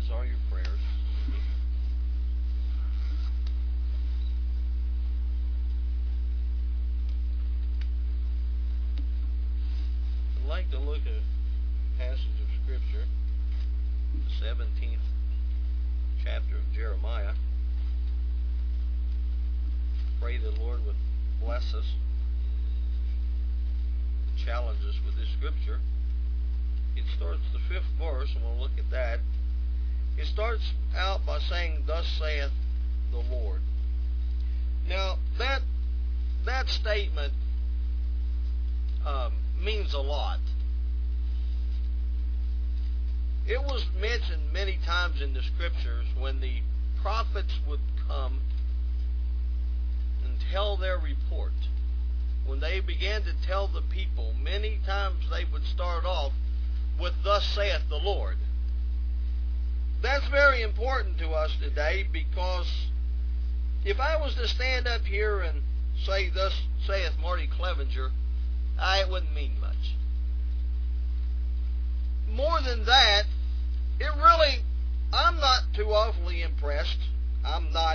as are your prayers. I'd like to look at a passage of Scripture, the 17th chapter of Jeremiah. Pray the Lord would bless us, challenge us with this Scripture. It starts the 5th verse, and we'll look at that. It starts out by saying, "Thus saith the Lord." Now, that statement means a lot. It was mentioned many times in the Scriptures when the prophets would come and tell their report. When they began to tell the people, many times they would start off with "Thus saith the Lord." That's very important to us today, because if I was to stand up here and say, "Thus saith Marty Clevenger," it wouldn't mean much. More than that, I'm not too awfully impressed. I'm not,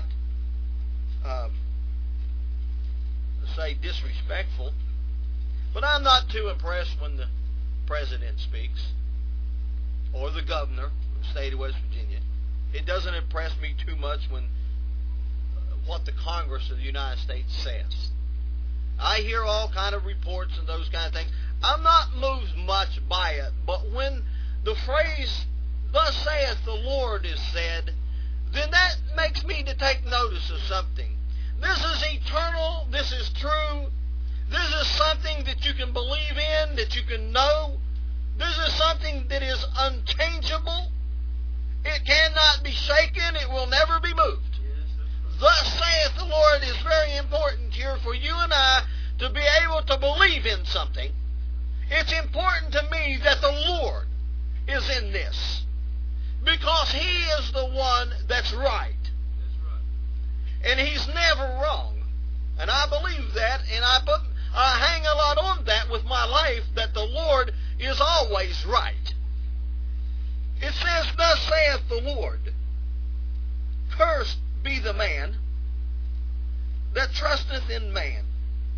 say, disrespectful, but I'm not too impressed when the President speaks, or the governor of the state of West Virginia. It doesn't impress me too much when what the Congress of the United States says. I hear all kind of reports and those kind of things. I'm not moved much by it, but when the phrase "Thus saith the Lord" is said, then that makes me to take notice of something. This is eternal. This is true. This is something that you can believe in, that you can know. This is something that is unchangeable. It cannot be shaken. It will never be moved. "Thus saith the Lord" is very important here for you and I to be able to believe in something. It's important to me that the Lord is in this, because He is the one that's right. And He's never wrong. And I believe that, and I hang a lot on that with my life, that the Lord is always right. It says, "Thus saith the Lord, cursed be the man that trusteth in man."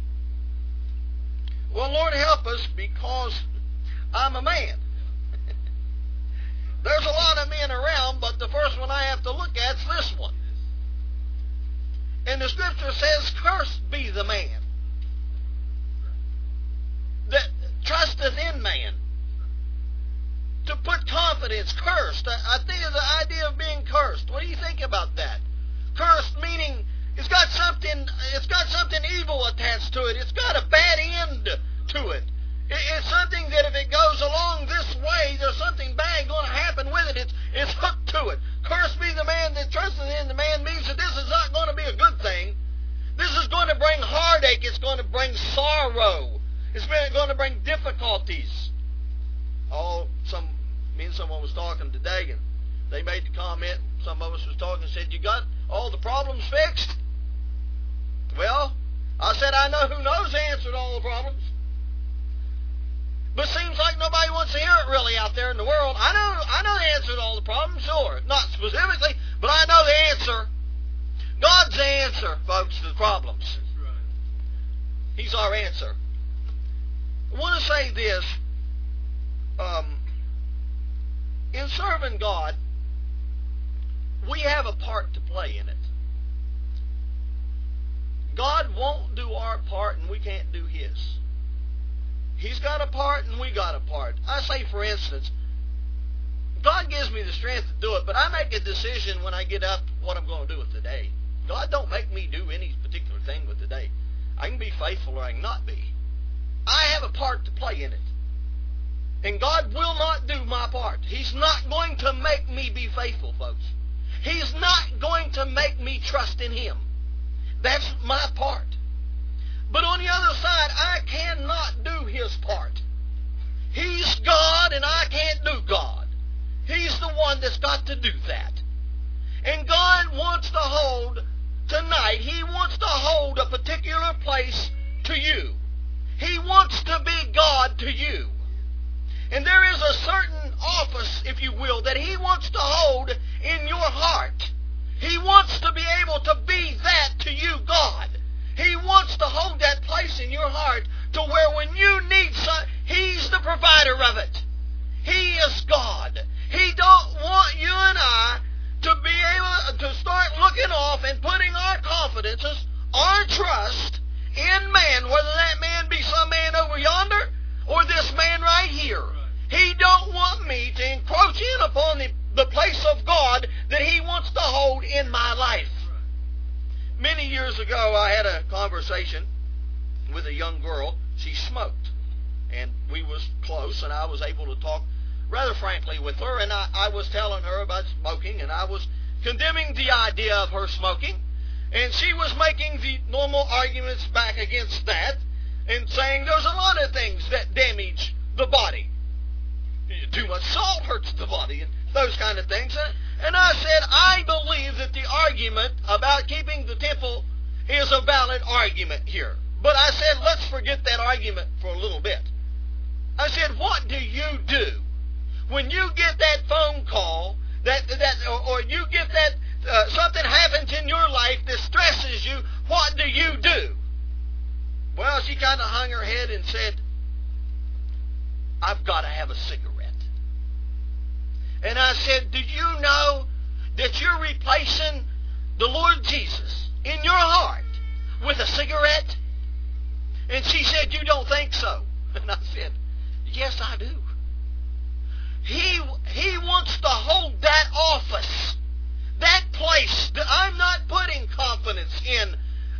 Well, Lord help us, because I'm a man. There's a lot of men around, but the first one I have to look at is this one. And the Scripture says, "Cursed be the man that trusteth in man." To put confidence, cursed. I think of the idea of being cursed. What do you think about that? Cursed meaning it's got something evil attached to it. It's got a bad end to it. It's something that if it goes along this way, there's something bad going to happen with it. It's hooked to it. "Cursed be the man that trusteth in the man" means that this is not going to be a good thing. This is going to bring heartache. It's going to bring sorrow. It's going to bring difficulties. Me and someone was talking today, and they made the comment, some of us was talking, and said, "You got all the problems fixed?" Well, I said, I know who knows the answer to all the problems. But it seems like nobody wants to hear it really out there in the world. I know the answer to all the problems, sure. Not specifically, but I know the answer. God's the answer, folks, to the problems. That's right. He's our answer. I want to say this. In serving God, we have a part to play in it. God won't do our part and we can't do His. He's got a part and we got a part. I say, for instance, God gives me the strength to do it, but I make a decision when I get up what I'm going to do with the day. God don't make me do any particular thing with the day. I can be faithful or I can not be. I have a part to play in it. And God will not do my part. He's not going to make me be faithful, folks. He's not going to make me trust in Him. That's my part. But on the other side, I cannot do His part. He's God and I can't do God. He's the one that's got to do that. And God wants to hold tonight, He wants to hold a particular place to you. He wants to be God to you. And there is a certain office, if you will, that He wants to hold in your heart. He wants to be able to be that to you, God. He wants to hold that place in your heart to where when you need something, He's the provider of it. He is God. He don't want you and I to be able to start looking off and putting our confidences, our trust in man, whether that man be some man over yonder or this man right here. He don't want me to encroach in upon the place of God that He wants to hold in my life. Many years ago, I had a conversation with a young girl. She smoked, and we was close, and I was able to talk rather frankly with her, and I was telling her about smoking, and I was condemning the idea of her smoking, and she was making the normal arguments back against that, and saying there's a lot of things that damage the body. Too much salt hurts the body, and those kind of things. And I said, I believe that the argument about keeping the temple is a valid argument here. But I said, let's forget that argument for a little bit. I said, what do you do when you get that phone call or you get that something happens in your life that stresses you? What do you do? Well, she kind of hung her head and said, I've got to have a cigarette. And I said, do you know that you're replacing the Lord Jesus in your heart with a cigarette? And she said, you don't think so? And I said, yes, I do. He wants to hold that office, that place. I'm not putting confidence in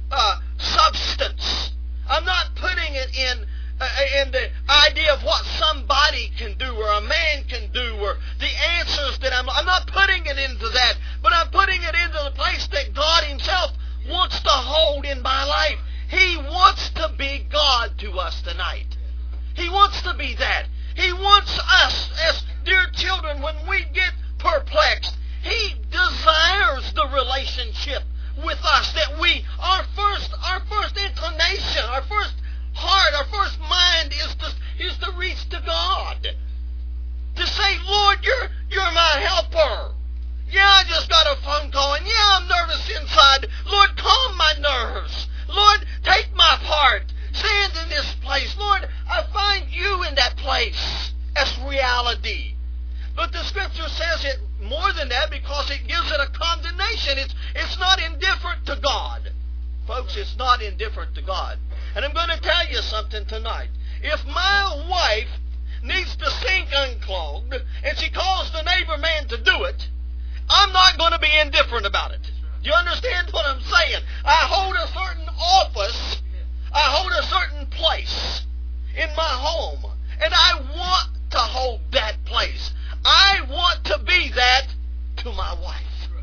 substance. I'm not putting it in the idea of what somebody can do or a man can do or the answers that I'm not putting it into that, but I'm putting it into the place that God Himself wants to hold in my life. He wants to be God to us tonight. He wants to be that. He wants us as dear children, when we get perplexed, He desires the relationship with us, that our first inclination, our first heart, our first mind is to reach to God. To say, Lord, you're my helper. Yeah, I just got a phone call, and yeah, I'm nervous inside. Lord, calm my nerves. Lord, take my part. Stand in this place. Lord, I find you in that place as reality. But the Scripture says it more than that because it gives it a condemnation. It's not indifferent to God. Folks, it's not indifferent to God. And I'm going to tell you something tonight. If my wife needs the sink unclogged and she calls the neighbor man to do it, I'm not going to be indifferent about it. Do you understand what I'm saying? I hold a certain office, I hold a certain place in my home, and I want to hold that place. I want to be that to my wife.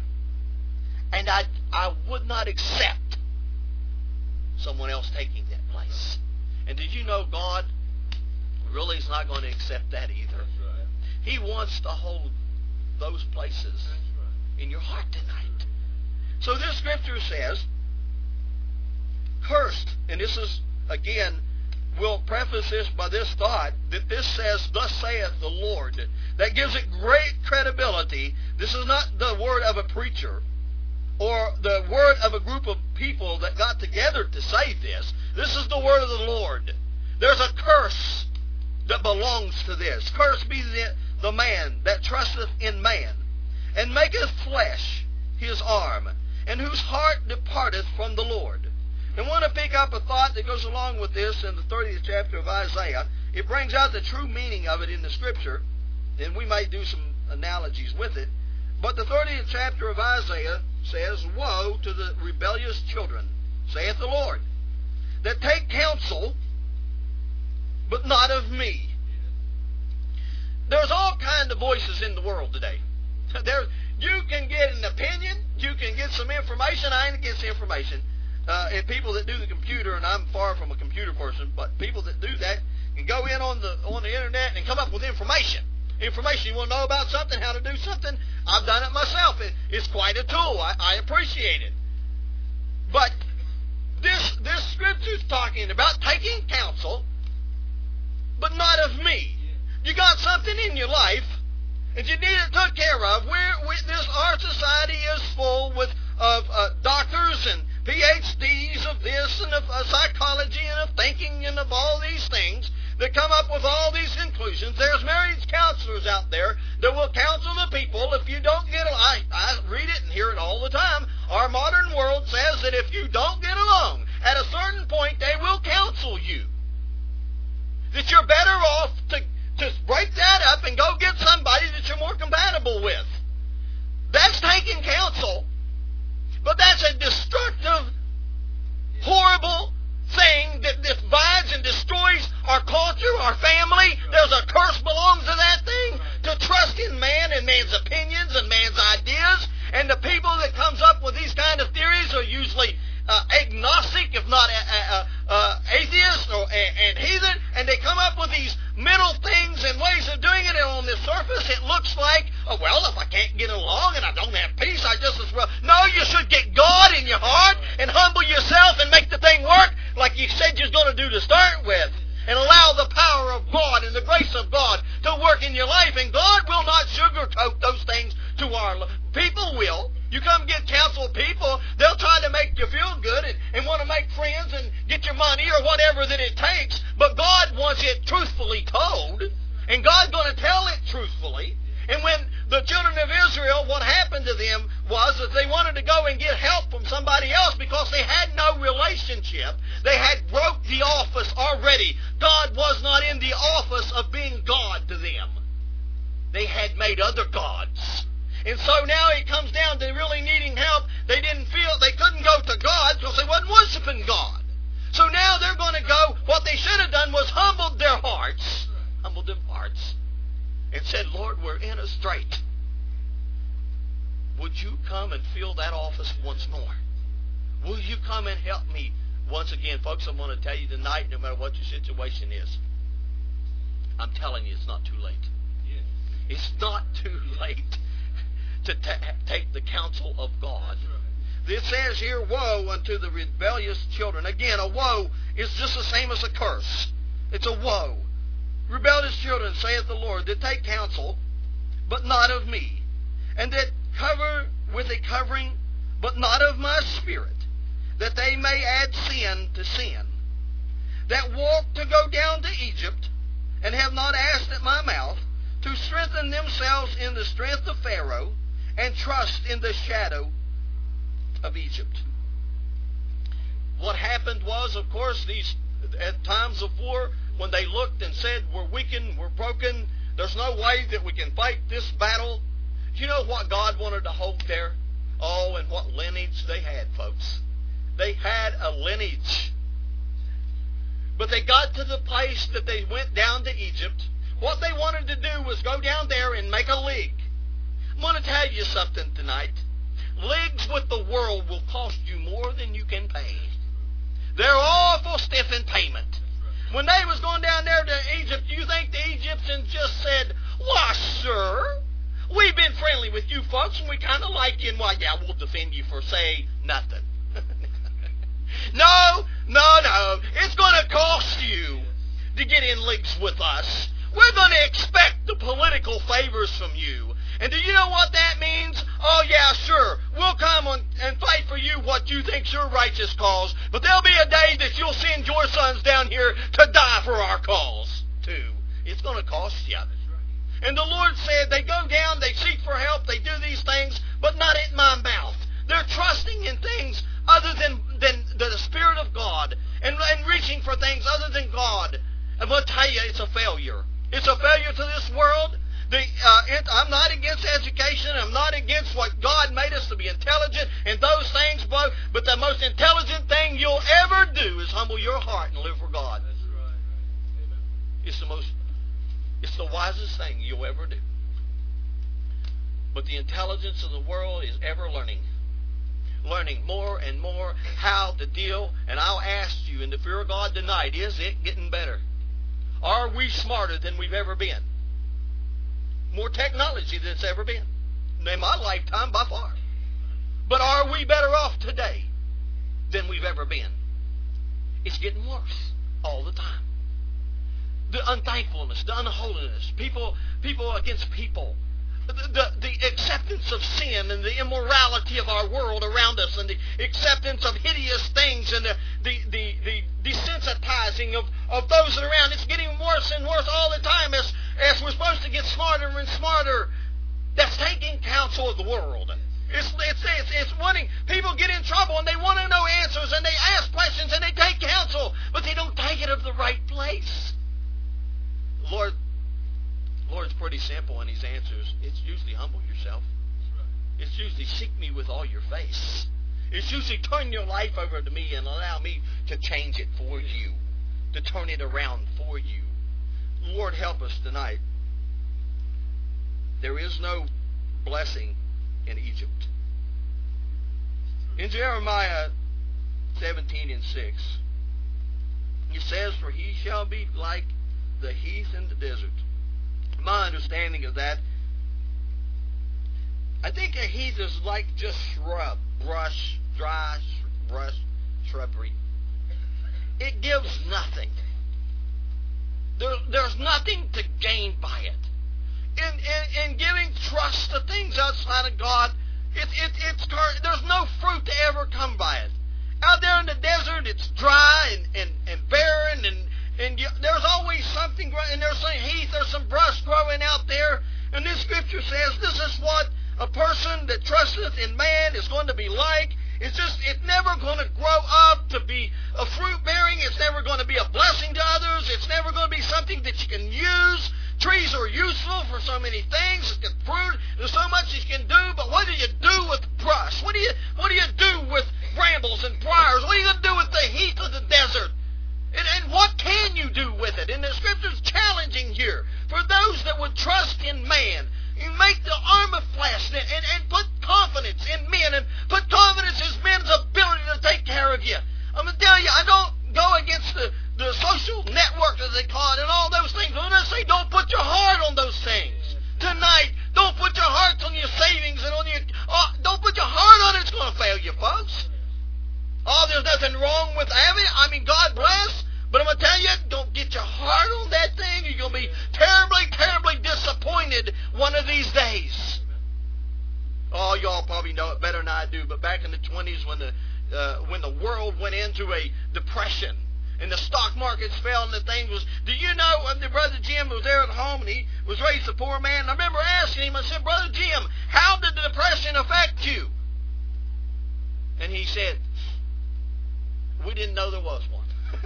And I would not accept someone else taking that place. And did you know God really is not going to accept that either? He wants to hold those places in your heart tonight. So this Scripture says, cursed, and this is, again, we'll preface this by this thought, that this says, thus saith the Lord. That gives it great credibility. This is not the word of a preacher or the word of a group of people that got together to say this. This is the word of the Lord. There's a curse that belongs to this. Cursed be the man that trusteth in man, and maketh flesh his arm, and whose heart departeth from the Lord. And I want to pick up a thought that goes along with this in the 30th chapter of Isaiah. It brings out the true meaning of it in the Scripture, and we may do some analogies with it. But the 30th chapter of Isaiah says, woe to the rebellious children, saith the Lord, that take counsel, but not of me. There's all kinds of voices in the world today. You can get an opinion, you can get some information. I ain't against information. And people that do the computer, and I'm far from a computer person, but people that do that can go in on the internet and come up with information. Information, you want to know about something, how to do something? I've done it myself. It's quite a tool. I appreciate it. But this Scripture's talking about taking counsel, but not of me. You got something in your life and you need it took care of, our society is full of doctors and PhDs of this and of psychology and of thinking and of all these things that come up with all these conclusions. There's marriage counselors out there that will counsel the people. If you don't get along, I read it and hear it all the time. Our modern world says that if you don't get along, at a certain point they will counsel you. That you're better off to break that up and go get somebody that you're more compatible with. That's taking counsel. But that's a destructive, horrible thing that divides and destroys our culture, our family. There's a curse belongs to that thing. To trust in man and man's opinions and man's ideas. And the people that comes up with these kind of theories are usually agnostic, if not atheist and heathen, and they come up with these middle things and ways of doing it, and on the surface it looks like, oh, well, if I can't get along and I don't have peace, I just as well. No, you should get God in your heart and humble yourself and make the thing work like you said you was going to do to start with, and allow the power of God and the grace of God to work in your life, and God will not sugarcoat those things to our people will. You come get counsel people, they'll try to make you feel good and want to make friends and get your money or whatever that it takes. But God wants it truthfully told. And God's going to tell it truthfully. And when the children of Israel, what happened to them was that they wanted to go and get help from somebody else because they had no relationship. They had broke the office already. God was not in the office of being God to them. They had made other gods. And so now it comes down to really needing help. They couldn't go to God because they wasn't worshiping God. So now they're going to go, what they should have done was humbled their hearts, and said, Lord, we're in a strait. Would you come and fill that office once more? Will you come and help me once again? Folks, I'm going to tell you tonight, no matter what your situation is, I'm telling you it's not too late. It's not too late to take the counsel of God. This says here, woe unto the rebellious children. Again, a woe is just the same as a curse. It's a woe. Rebellious children, saith the Lord, that take counsel, but not of me, and that cover with a covering, but not of my spirit, that they may add sin to sin, that walk to go down to Egypt, and have not asked at my mouth, to strengthen themselves in the strength of Pharaoh, and trust in the shadow of Egypt. What happened was, of course, at times of war, when they looked and said, we're weakened, we're broken, there's no way that we can fight this battle. You know what God wanted to hold there? Oh, and what lineage they had, folks. They had a lineage. But they got to the place that they went down to Egypt. What they wanted to do was go down there and make a league. I'm going to tell you something tonight. Leagues with the world will cost you more than you can pay. They're awful stiff in payment. When they was going down there to Egypt, you think the Egyptians just said, why, sir, we've been friendly with you folks and we kind of like you, and why, yeah, we'll defend you for, say, nothing. No. It's going to cost you to get in leagues with us. We're going to expect the political favors from you. And do you know what that means? Oh, yeah, sure. We'll come and fight for you what you think's your righteous cause. But there'll be a day that you'll send your sons down here to die for our cause, too. It's going to cost you. And the Lord said they go down, they seek for help, they do these things, but not at my mouth. They're trusting in things other than the Spirit of God and reaching for things other than God. I'm going to tell you, it's a failure. It's a failure to this world. I'm not against education. I'm not against what God made us to be intelligent and those things, but the most intelligent thing you'll ever do is humble your heart and live for God. That's right. Amen. It's the wisest thing you'll ever do. But the intelligence of the world is ever learning more and more how to deal. And I'll ask you in the fear of God tonight, is it getting better? Are we smarter than we've ever been? More technology than it's ever been. In my lifetime, by far. But are we better off today than we've ever been? It's getting worse all the time. the unthankfulness, the unholiness, people against people, the acceptance of sin and the immorality of our world around us, and the acceptance of hideous things, and the desensitizing of those that are around. It's getting worse and worse all the time as we're supposed to get smarter and smarter. That's taking counsel of the world. It's wanting, people get in trouble and they want to know answers and they ask questions and they take counsel, but they don't take it of the right place. Lord's pretty simple in His answers. It's usually humble yourself. It's usually seek me with all your face. It's usually turn your life over to me and allow me to change it for you, to turn it around for you. Lord, help us tonight. There is no blessing in Egypt. In Jeremiah 17:6, it says, "For he shall be like the heath in the desert." My understanding of that, I think a heath is like just dry brush, shrubbery. It gives nothing. There's nothing to gain by it. In giving trust to things outside of God, there's no fruit to ever come by it. Out there in the desert, it's dry and barren, and there's always something growing. And there's some heath, there's some brush growing out there. And this scripture says this is what a person that trusteth in man is going to be like. It's never going to grow up to be a fruit bearing. It's never going to be a blessing to others. It's never going to be something that you can use. Trees are useful for so many things. It's got fruit. There's so much you can do. But what do you do with brush? What do you do with brambles and briars? What are you going to do with the heath of the desert? And what can you do with it? And the Scripture's challenging here. For those that would trust in man, you make the arm of flesh and put confidence in men and put confidence in men's ability to take care of you. I'm going to tell you, I don't go against the social network, as they call it, and all those things. When I say don't put your heart on those things. Tonight, don't put your heart on your savings and on your... don't put your heart on it. It's going to fail you, folks. Oh, there's nothing wrong with having it. I mean, God bless. But I'm going to tell you, don't get your heart on that thing. You're going to be terribly, terribly disappointed one of these days. Oh, y'all probably know it better than I do. But back in the 20s when the world went into a depression and the stock markets fell and the thing was... Do you know, the Brother Jim was there at home and he was raised a poor man. And I remember asking him, I said, "Brother Jim, how did the depression affect you?" And he said, "We didn't know there was one."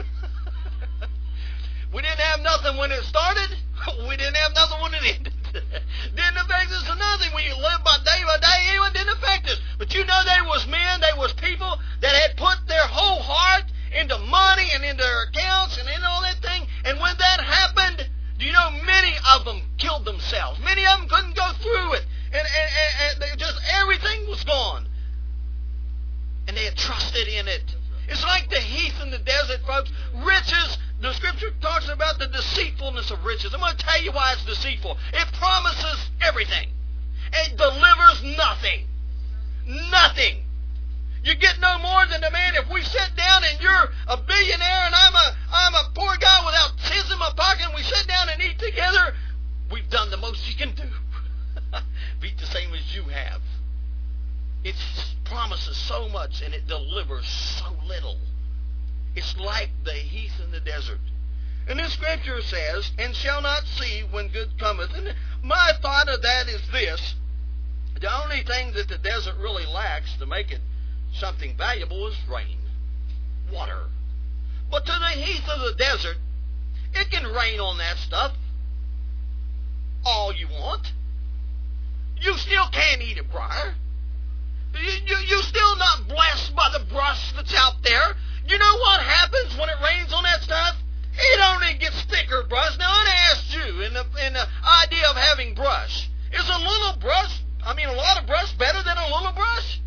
We didn't have nothing when it started. We didn't have nothing when it ended. Didn't affect us or nothing. When you live by day, it didn't affect us. But you know there was men, there was people that had put their whole heart into money and into their accounts and into all that thing. And when that happened, do you know many of them killed themselves? Many of them couldn't go through it. And just everything was gone. And they had trusted in it. It's like the heath in the desert, folks. Riches, the Scripture talks about the deceitfulness of riches. I'm going to tell you why it's deceitful. It promises everything. It delivers nothing. Nothing. You get no more than the man. If we sit down and you're a billionaire and I'm a poor guy without cents in my pocket and we sit down and eat together, we've done the most you can do. Beat the same as you have. It promises so much and it delivers so little. It's like the heath in the desert. And this scripture says, "And shall not see when good cometh." And my thought of that is this. The only thing that the desert really lacks to make it something valuable is rain. Water. But to the heath of the desert, it can rain on that stuff all you want. You still can't eat a briar. You're still not blessed by the brush that's out there. You know what happens when it rains on that stuff? It only gets thicker brush. Now, I asked you in the idea of having brush. Is a little brush, a lot of brush better than a little brush?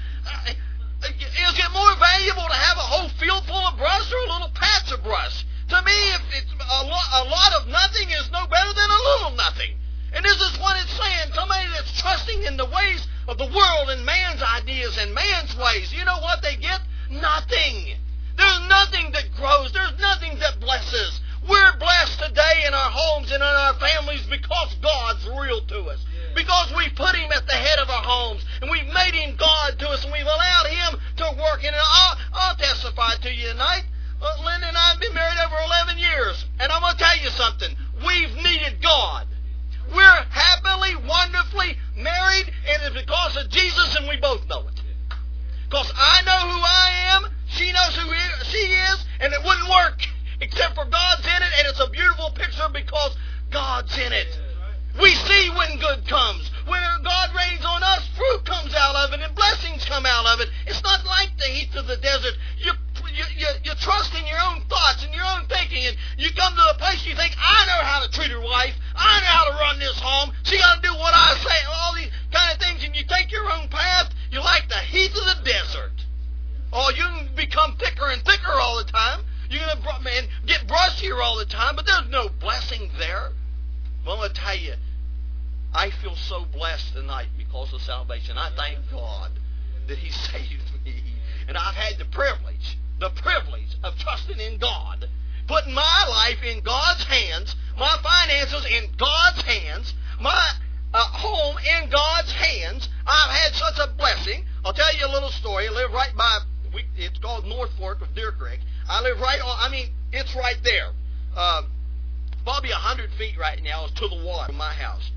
Is it more valuable to have a whole field full of brush or a little patch of brush? To me, if it's a lot of nothing is no better than a little nothing. And this is what it's saying. Somebody that's trusting in the ways of the world and man's ideas and man's ways. You know what they get? Nothing. There's nothing that grows. There's nothing that blesses. We're blessed today in our homes and in our families because God's real to us. Because we put Him at the head of our homes, and we've made Him God to us, and we've allowed Him to work in it. I'll testify to you tonight. Linda and I have been married over 11 years, and I'm going to tell you something. We've needed God. We're happily, wonderfully married, and it's because of Jesus, and we both know it. Because I know who I am, she knows who she is, and it wouldn't work except for God's in it, and it's a beautiful picture because God's in it. We see when good comes. When God rains on us, fruit comes out of it and blessings come out of it. It's not like the heat of the desert. You trust in your own thoughts and your own thinking, and you come to a place you think, I know how to treat her wife. I know how to run this home. She got to do what I say. All these kind of things, and you take your own path. You're like the heat of the desert. Oh, you can become thicker and thicker all the time. You're going to get brushier all the time, but there's no blessing there. Well, I'm going to tell you, I feel so blessed tonight because of salvation. I thank God that He saved me. And I've had the privilege of trusting in God, putting my life in God's hands, my finances in God's hands, my home in God's hands. I've had such a blessing. I'll tell you a little story. I live right by, it's called North Fork of Deer Creek. I live right on, it's right there. Probably 100 feet right now is to the water from my house.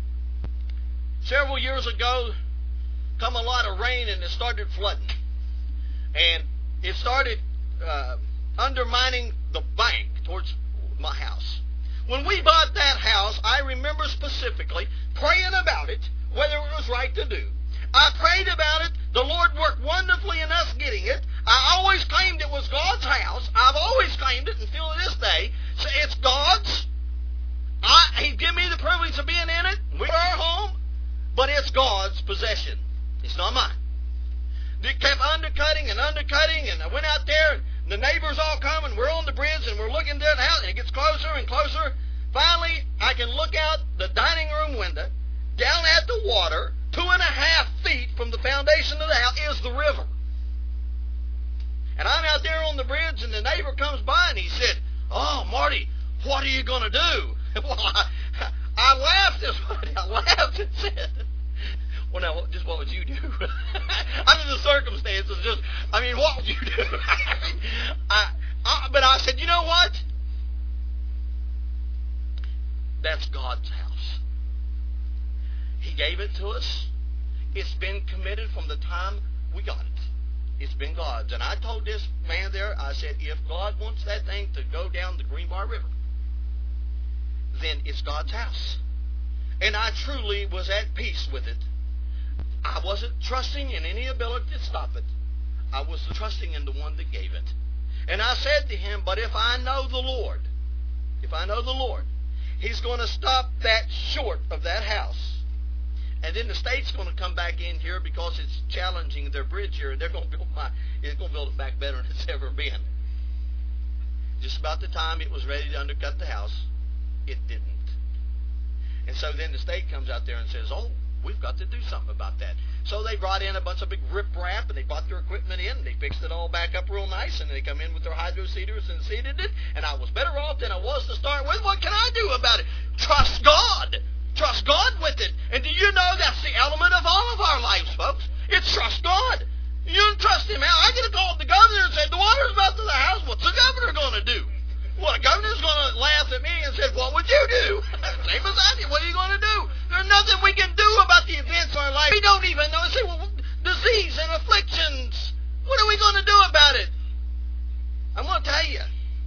Several years ago, come a lot of rain and it started flooding. And it started undermining the bank towards my house. When we bought that house, I remember specifically praying about it, whether it was right to do. I prayed about it. The Lord worked wonderfully in us getting it. I always claimed it was God's house. I've always claimed it until this day. So it's God's. He gave me the privilege of being in it. We're our home. But it's God's possession. It's not mine. They kept undercutting, and I went out there, and the neighbors all come, and we're on the bridge, and we're looking down the house, and it gets closer and closer. Finally, I can look out the dining room window, down at the water, 2.5 feet from the foundation of the house is the river. And I'm out there on the bridge, and the neighbor comes by, and he said, "Oh, Marty, what are you going to do?" Well, I laughed and said, "Well, now, just what would you do?" Under the circumstances, what would you do? But I said, you know what? That's God's house. He gave it to us. It's been committed from the time we got it. It's been God's. And I told this man there, I said, if God wants that thing to go down the Greenbrier River, then it's God's house. And I truly was at peace with it. I wasn't trusting in any ability to stop it. I was trusting in the one that gave it. And I said to him, but if I know the Lord, He's going to stop that short of that house. And then the state's going to come back in here because it's challenging their bridge here, and they're going to build it back better than it's ever been. Just about the time it was ready to undercut the house, it didn't. And so then the state comes out there and says, "Oh, we've got to do something about that." So they brought in a bunch of big riprap, and they brought their equipment in, and they fixed it all back up real nice, and they come in with their hydro seeders and seeded it, and I was better off than I was to start with. What can I do about it? Trust God. Trust God with it. And do you know that's the element of all of our lives, folks? It's trust God. You don't trust Him out. I could have called the governor and said, "The water's about to the house. What's the governor going to do?" Well, the governor's going to laugh at me and say, "What would you do?" Same as I did. What are you going to do? There's nothing we can do about the events of our life. We don't even know. Say, well, disease and afflictions. What are we going to do about it? I'm going to tell you.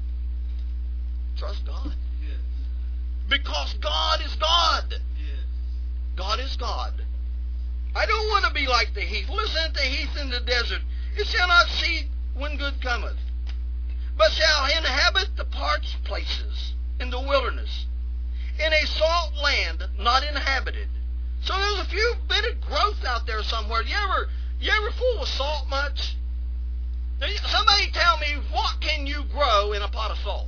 Trust God. Because God is God. God is God. I don't want to be like the heath. Listen to the heath in the desert. It shall not seed when good cometh, but shall inhabit the parched places in the wilderness, in a salt land not inhabited. So there's a few bit of growth out there somewhere. You ever fool with salt much? Somebody tell me, what can you grow in a pot of salt?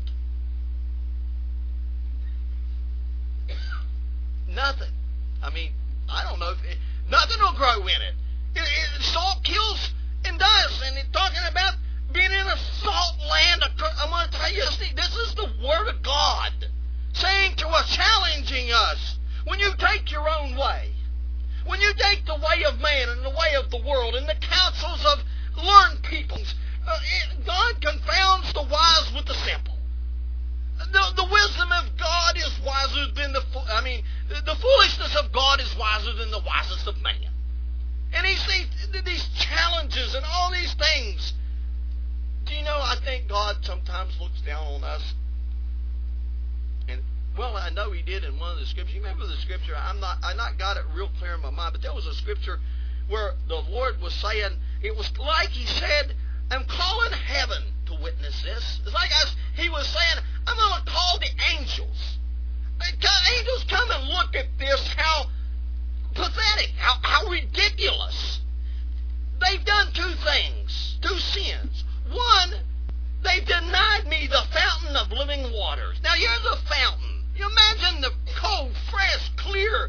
Nothing. I don't know. Nothing will grow in it. Salt kills and dies. And it's talking about being in a salt land, I'm going to tell you, this is the Word of God saying to us, challenging us. When you take your own way, when you take the way of man and the way of the world and the counsels of learned peoples, God confounds the wise with the simple. The wisdom of God is wiser than the foolishness of God is wiser than the wisest of man. And he sees these challenges and all these things. Do you know, I think God sometimes looks down on us. And, well, I know he did in one of the scriptures. You remember the scripture? I not got it real clear in my mind, but there was a scripture where the Lord was saying, it was like he said, I'm calling heaven to witness this. It's like he was saying, I'm going to call the angels. Angels, come and look at this, how pathetic, how ridiculous. They've done two things, two sins. One, they've denied me the fountain of living waters. Now, here's a fountain. You imagine the cold, fresh, clear,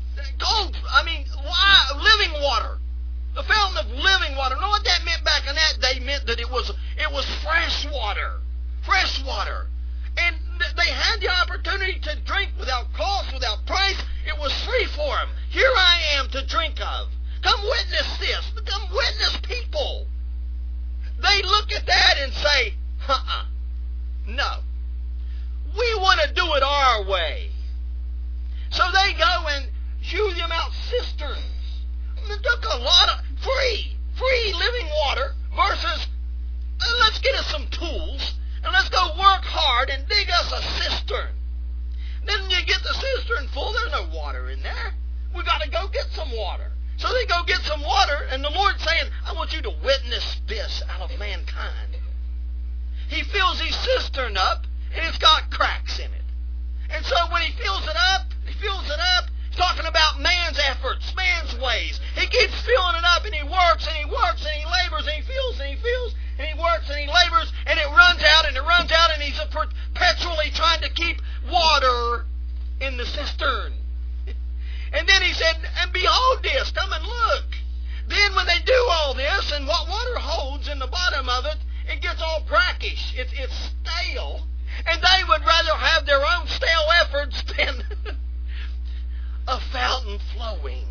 living water. The fountain of living water. Know what that meant back in that day? Meant that it was fresh water. Fresh water. And they had the opportunity to drink without cost, without price. It was free for them. Here I am to drink of. Come witness this. Come witness people. They look at that and say, no. We want to do it our way. So they go and hew them out cisterns. It took a lot of free living water versus let's get us some tools and let's go work hard and dig us a cistern. Then when you get the cistern full, there's no water in there. We got to go get some water. So they go get some water, and the Lord's saying, I want you to witness this out of mankind. He fills his cistern up, and it's got cracks in it. And so when he fills it up, he's talking about man's efforts, man's ways. He keeps filling it up, and he works, and he works, and he labors, and he feels, and he feels, and he works, and he labors, and it runs out, and he's perpetually trying to keep water in the cistern. And then he said, and behold this, come and look. Then when they do all this, and what water holds in the bottom of it, it gets all brackish. It's stale. And they would rather have their own stale efforts than a fountain flowing.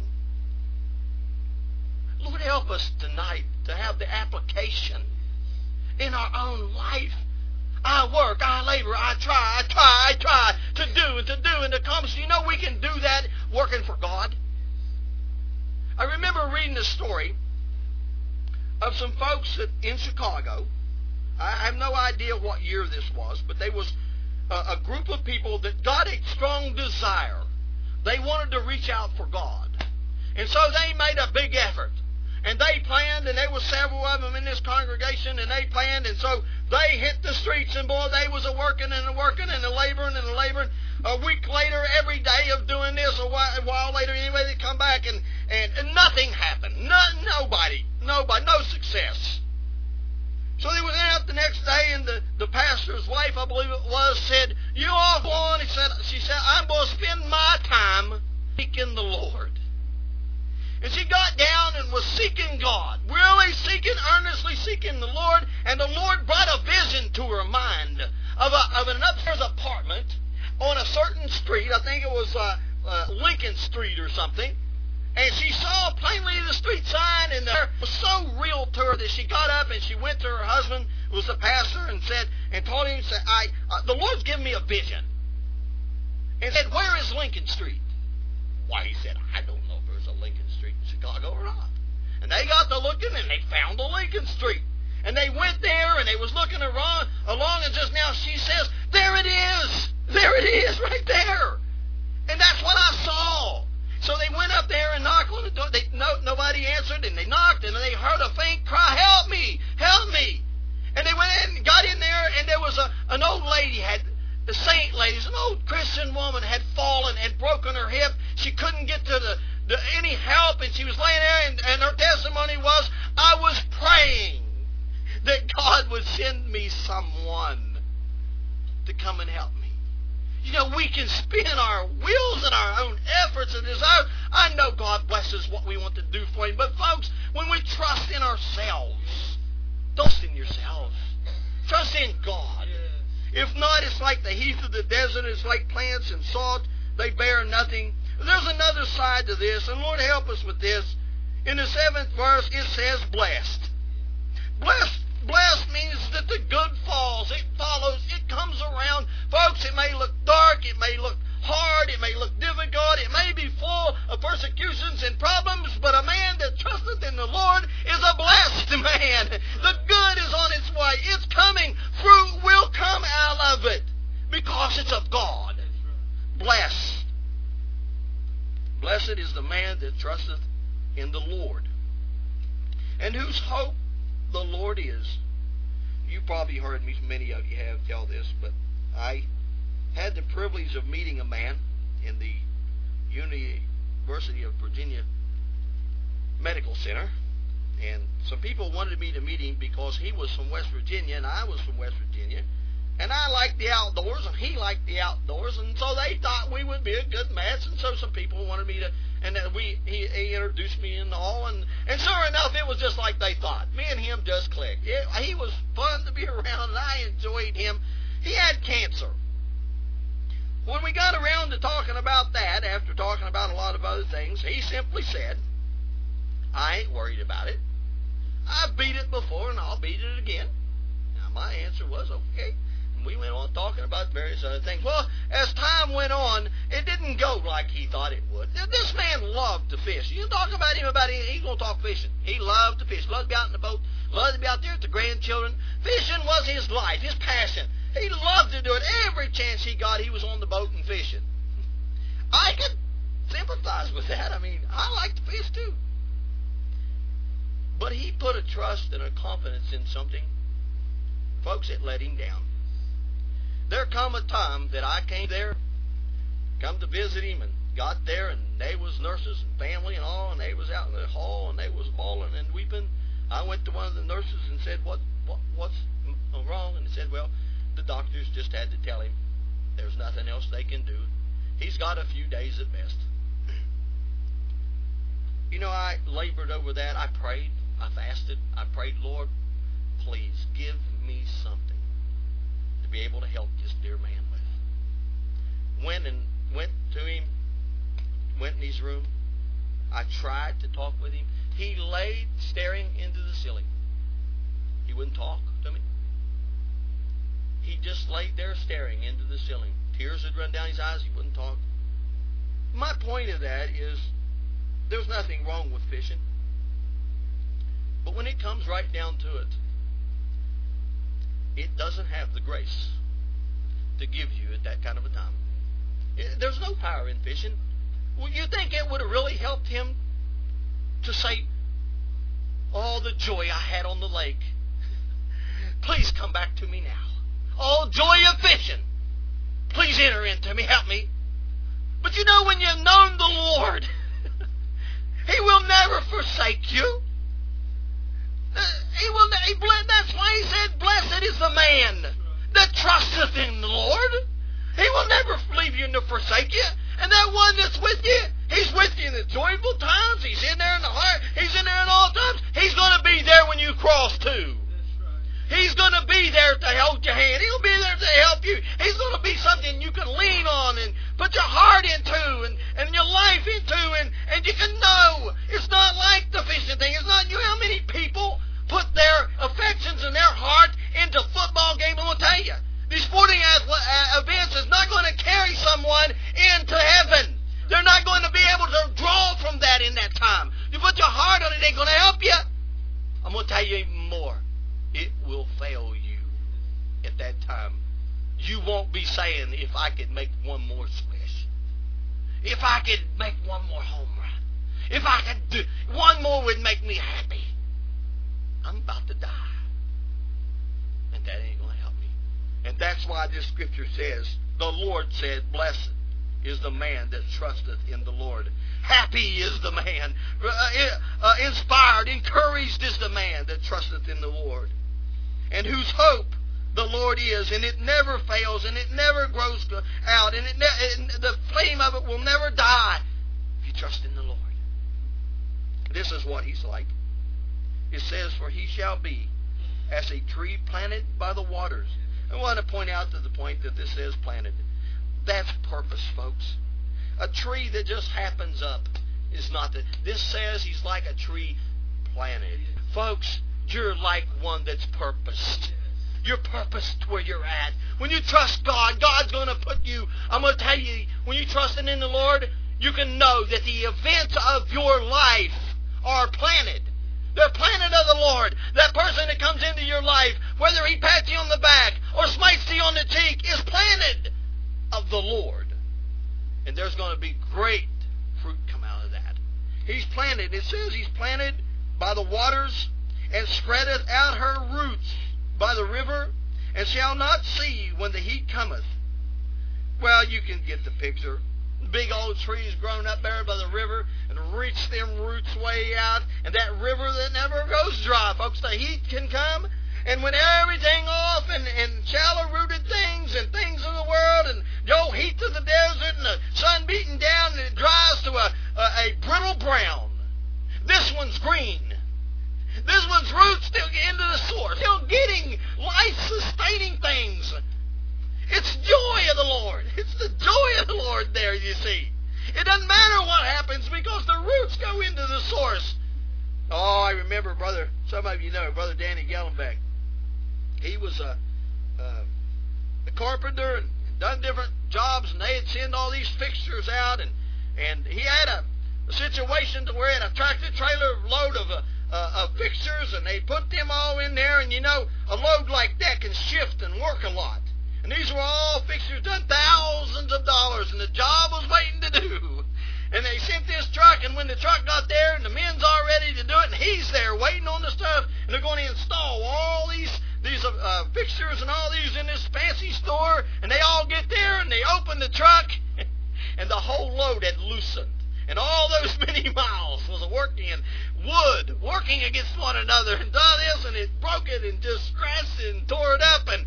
Lord, help us tonight to have the application in our own life. I work, I labor, I try to do and to accomplish. You know we can do that working for God. I remember reading a story of some folks in Chicago. I have no idea what year this was, but there was a group of people that got a strong desire. They wanted to reach out for God. And so they made a big effort. And they planned, and there were several of them in this congregation, and they planned, and so they hit the streets, and boy, they was a-working and a-working and a-laboring and a-laboring. A week later, every day of doing this, a while later, anyway, they come back, and nothing happened. Nobody, no success. So they went out the next day, and the pastor's wife, I believe it was, said, you all go on, she said, I'm going to spend my time seeking the Lord. And she got down and was seeking God, really seeking, earnestly seeking the Lord, and the Lord brought a vision to her mind of an upstairs apartment on a certain street. I think it was Lincoln Street or something. And she saw plainly the street sign, and it was so real to her that she got up and she went to her husband, who was the pastor, and told him, the Lord's given me a vision. And said, where is Lincoln Street? Why, he said, I don't know if there's a Lincoln Street in Chicago or not. And they got to looking, and they found a Lincoln Street. And they went there, and they was looking along, and just now she says, there it is! There it is, right there! And that's what I saw. So they went up there and knocked on the door. Nobody answered, and they knocked, and they heard a faint cry, help me! Help me! And they went in and got in there, and there was an old lady, the saint ladies, an old Christian woman had fallen and broken her hip. She couldn't get to any help, and she was laying there, and her testimony was, I was praying that God would send me someone to come and help me. You know, we can spin our wheels and our own efforts and desires. I know God blesses what we want to do for Him, but folks, when we trust in ourselves, Don't trust in yourselves. Trust in God. If not, it's like the heath of the desert. It's like plants and salt. They bear nothing. There's another side to this, and Lord help us with this. In the 7th verse, it says blessed. Blessed means that the good falls. It follows. It comes around. Folks, it may look dark. It may look hard. It may look difficult. It may be full of persecutions and problems, but a man that trusteth in the Lord is a blessed man. The good is on its way. It's coming. Fruit will come out of it because it's of God. Blessed. Blessed is the man that trusteth in the Lord, and whose hope the Lord is. You probably heard me, many of you have, tell this, but I had the privilege of meeting a man in the University of Virginia Medical Center, and some people wanted me to meet him because he was from West Virginia and I was from West Virginia, and I liked the outdoors and he liked the outdoors, and so they thought we would be a good match, and so some people wanted me to, and he introduced me and all, and sure enough, it was just like they thought. Me and him just clicked. Yeah, he was fun to be around, and I enjoyed him. He had cancer. When we got around to talking about that, after talking about a lot of other things, he simply said, I ain't worried about it. I've beat it before, and I'll beat it again. Now, my answer was, okay. We went on talking about various other things. Well, as time went on, it didn't go like he thought it would. This man loved to fish. You talk about him, he's going to talk fishing. He loved to fish, loved to be out in the boat, loved to be out there with the grandchildren. Fishing was his life, his passion. He loved to do it. Every chance he got, he was on the boat and fishing. I could sympathize with that. I mean, I like to fish too. But he put a trust and a confidence in something, folks, it let him down. There come a time that I came there, come to visit him, and got there, and they was nurses and family and all, and they was out in the hall, and they was bawling and weeping. I went to one of the nurses and said, what's wrong? And they said, well, the doctors just had to tell him there's nothing else they can do. He's got a few days at best. You know, I labored over that. I prayed. I fasted. I prayed, Lord, please give me something to be able to help this dear man with. Went to him, went in his room. I tried to talk with him. He laid staring into the ceiling. He wouldn't talk to me. He just laid there staring into the ceiling. Tears had run down his eyes. He wouldn't talk. My point of that is there's nothing wrong with fishing. But when it comes right down to it, it doesn't have the grace to give you at that kind of a time. There's no power in fishing. Well, you think it would have really helped him to say, oh, the joy I had on the lake. Please come back to me now. Oh, joy of fishing. Please enter into me. Help me. But you know, when you've known the Lord, He will never forsake you. That's why He said, blessed is the man that trusteth in the Lord. He will never leave you nor forsake you. And that one that's with you, He's with you in the joyful times. He's in there in the heart. He's in there in all times. He's going to be there when you cross too. He's going to be there to hold your hand. He'll be there to help you. He's going to be something you can lean on and put your heart into and your life into, and you can know. It's not like the fishing thing. It's not you. How many people put their affections and their heart into football game? I'm going to tell you, these sporting events is not going to carry someone into heaven. They're not going to be able to draw from that in that time. You put your heart on it, it ain't going to help you. I'm going to tell you even more. It will fail you at that time. You won't be saying, if I could make one more swish, if I could make one more home run, if I could do one more would make me happy. I'm about to die. And that ain't going to help me. And that's why this scripture says, the Lord said, blessed is the man that trusteth in the Lord. Happy is the man. Inspired, encouraged is the man that trusteth in the Lord. And whose hope the Lord is, and it never fails, and it never grows out, and the flame of it will never die if you trust in the Lord. This is what He's like. It says, for He shall be as a tree planted by the waters. I want to point out to the point that this says planted. That's purpose, folks. A tree that just happens up is not that. This says he's like a tree planted. Folks, you're like one that's purposed. You're purposed where you're at. When you trust God, God's going to put you. I'm going to tell you, when you trust in the Lord, you can know that the events of your life are planted. They're planted of the Lord. That person that comes into your life, whether he pats you on the back or smites you on the cheek, is planted of the Lord. And there's going to be great fruit come out of that. He's planted. It says he's planted by the waters, and spreadeth out her roots by the river, and shall not see when the heat cometh. Well, you can get the picture. Big old trees grown up there by the river and reach them roots way out, and that river that never goes dry, folks. The heat can come, and when everything off and shallow-rooted things and things of the world and the old heat of the desert and the sun beating down, and it dries to a brittle brown. This one's green. This one's roots still get into the source, still getting life-sustaining things. It's joy of the Lord. It's the joy of the Lord there, you see. It doesn't matter what happens because the roots go into the source. Oh, I remember, some of you know, Brother Danny Gallenbeck. He was a carpenter and done different jobs, and they had sent all these fixtures out, and he had a situation to where he had a tractor-trailer load of fixtures, and they put them all in there, and you know, a load like that can shift and work a lot. And these were all fixtures done thousands of dollars, and the job was waiting to do. And they sent this truck, and when the truck got there, and the men's all ready to do it, and he's there waiting on the stuff, and they're going to install all these fixtures and all these in this fancy store, and they all get there, and they open the truck, and the whole load had loosened. And all those many miles was working against one another, and done this, and it broke it, and just scratched it, and tore it up, and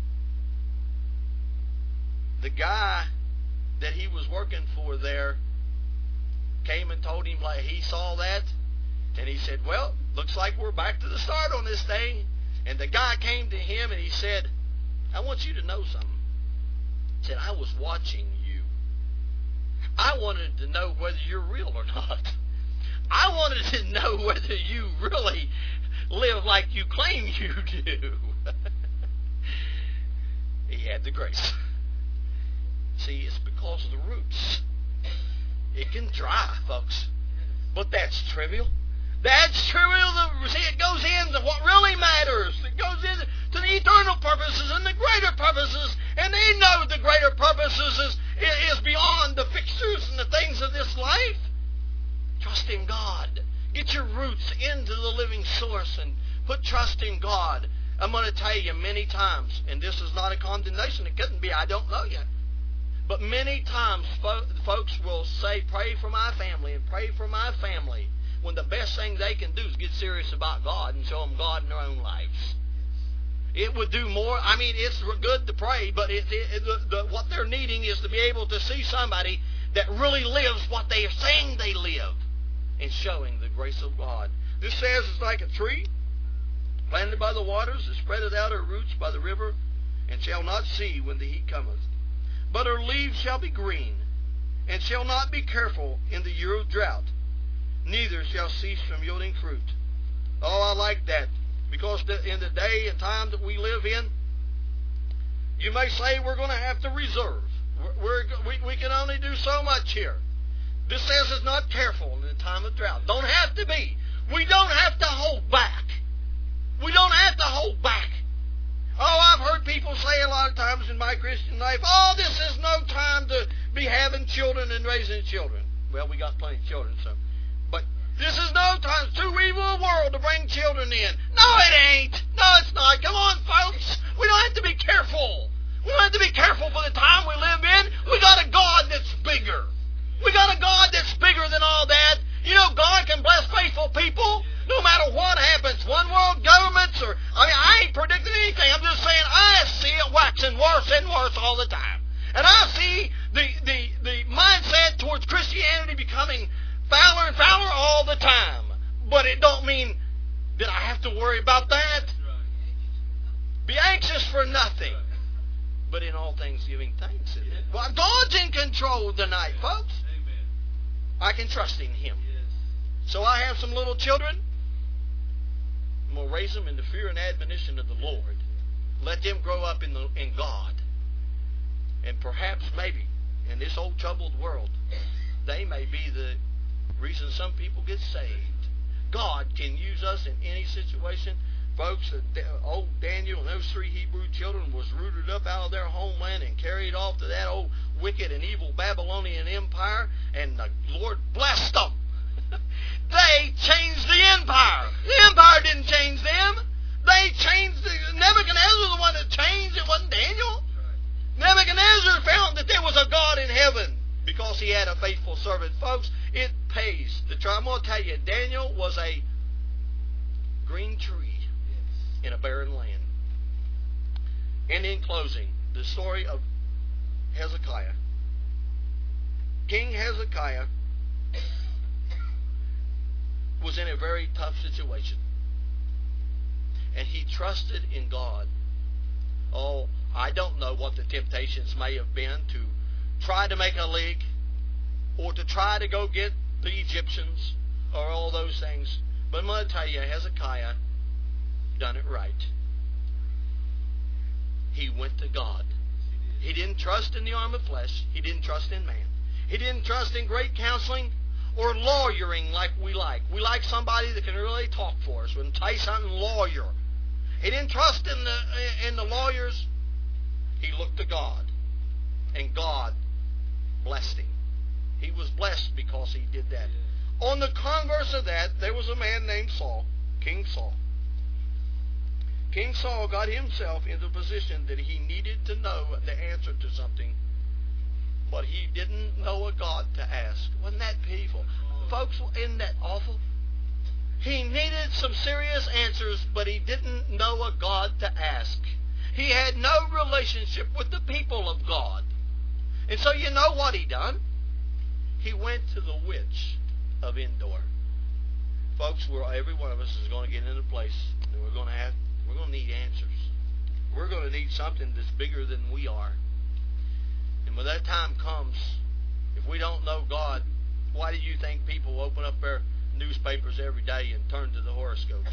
the guy that he was working for there came and told him, like, he saw that, and he said, well, looks like we're back to the start on this thing. And the guy came to him and he said, I want you to know something. He said, I was watching you. I wanted to know whether you're real or not. I wanted to know whether you really live like you claim you do. He had the grace. See, it's because of the roots. It can dry, folks. But that's trivial. That's trivial. See, it goes into what really matters. It goes into the eternal purposes and the greater purposes. And they know the greater purposes is beyond the fixtures and the things of this life. Trust in God. Get your roots into the living source and put trust in God. I'm going to tell you many times, and this is not a condemnation. It couldn't be. I don't know you. But many times folks will say, pray for my family and pray for my family, when the best thing they can do is get serious about God and show them God in their own lives. It would do more. I mean, it's good to pray, but what they're needing is to be able to see somebody that really lives what they are saying they live and showing the grace of God. This says it's like a tree planted by the waters, that spreadeth out her roots by the river, and shall not see when the heat cometh. But her leaves shall be green, and shall not be careful in the year of drought, neither shall cease from yielding fruit. Oh, I like that, because in the day and time that we live in, you may say we're going to have to reserve. We can only do so much here. This says it's not careful in the time of drought. Don't have to be. We don't have to hold back. We don't have to hold back. Oh, I've heard people say a lot of times in my Christian life, oh, this is no time to be having children and raising children. Well, we got plenty of children, so. But this is no time. It's too evil a world to bring children in. No, it ain't. No, it's not. Come on, folks. We don't have to be careful. We don't have to be careful for the time we live in. We got a God that's bigger. We got a God that's bigger than all that. You know, God can bless faithful people no matter what happens. One world governments I ain't predicting anything. I'm just saying I see it waxing worse and worse all the time. And I see the mindset towards Christianity becoming fouler and fouler all the time. But it don't mean that I have to worry about that. Be anxious for nothing, but in all things giving thanks. Isn't it? Well, God's in control tonight, folks. I can trust in Him. So I have some little children. I'm going to raise them in the fear and admonition of the Lord. Let them grow up in God. And perhaps, maybe, in this old troubled world, they may be the reason some people get saved. God can use us in any situation. Folks, old Daniel and those 3 Hebrew children was rooted up out of their homeland and carried off to that old wicked and evil Babylonian empire, and the Lord blessed them. They changed the empire. The empire didn't change them. They changed Nebuchadnezzar was the one that changed. It wasn't Daniel. Nebuchadnezzar found that there was a God in heaven because he had a faithful servant. Folks, it pays to try. I'm going to tell you, Daniel was a green tree in a barren land. And in closing, the story of Hezekiah. King Hezekiah was in a very tough situation. And he trusted in God. Oh, I don't know what the temptations may have been to try to make a league or to try to go get the Egyptians or all those things. But I'm going to tell you, Hezekiah done it right. He went to God. He didn't trust in the arm of flesh. He didn't trust in man. He didn't trust in great counseling or lawyering like we like. We like somebody that can really talk for us. When say something, lawyer. He didn't trust in the lawyers. He looked to God. And God blessed him. He was blessed because he did that. On the converse of that, there was a man named Saul, King Saul. King Saul got himself into a position that he needed to know the answer to something, but he didn't know a God to ask. Wasn't that painful? Folks, isn't that awful? He needed some serious answers, but he didn't know a God to ask. He had no relationship with the people of God. And so you know what he done? He went to the witch of Endor. Folks, every one of us is going to get into a place that we're going to need answers. We're going to need something that's bigger than we are. And when that time comes, if we don't know God, why do you think people open up their newspapers every day and turn to the horoscopes?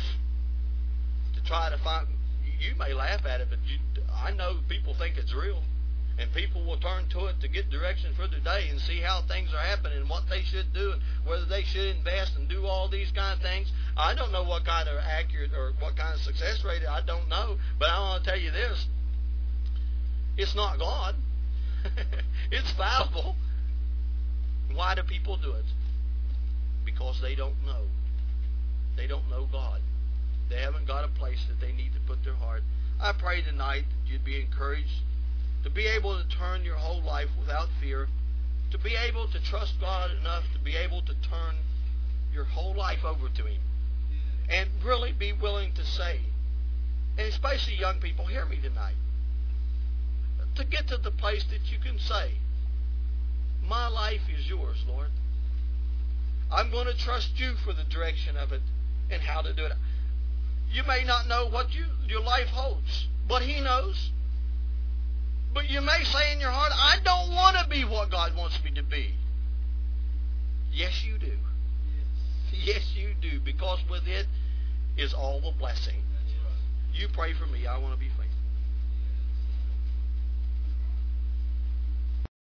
To try to find... You may laugh at it, but I know people think it's real. And people will turn to it to get direction for the day and see how things are happening and what they should do and whether they should invest and do all these kind of things. I don't know what kind of accurate or what kind of success rate. I don't know. But I want to tell you this. It's not God. It's fallible. Why do people do it? Because they don't know. They don't know God. They haven't got a place that they need to put their heart. I pray tonight that you'd be encouraged to be able to turn your whole life without fear, to be able to trust God enough to be able to turn your whole life over to Him, and really be willing to say, and especially young people, hear me tonight, to get to the place that you can say, my life is yours, Lord. I'm going to trust you for the direction of it and how to do it. You may not know what your life holds, but He knows. But you may say in your heart, I don't want to be what God wants me to be. Yes, you do. Yes, you do. Because with it is all the blessing. You pray for me. I want to be faithful.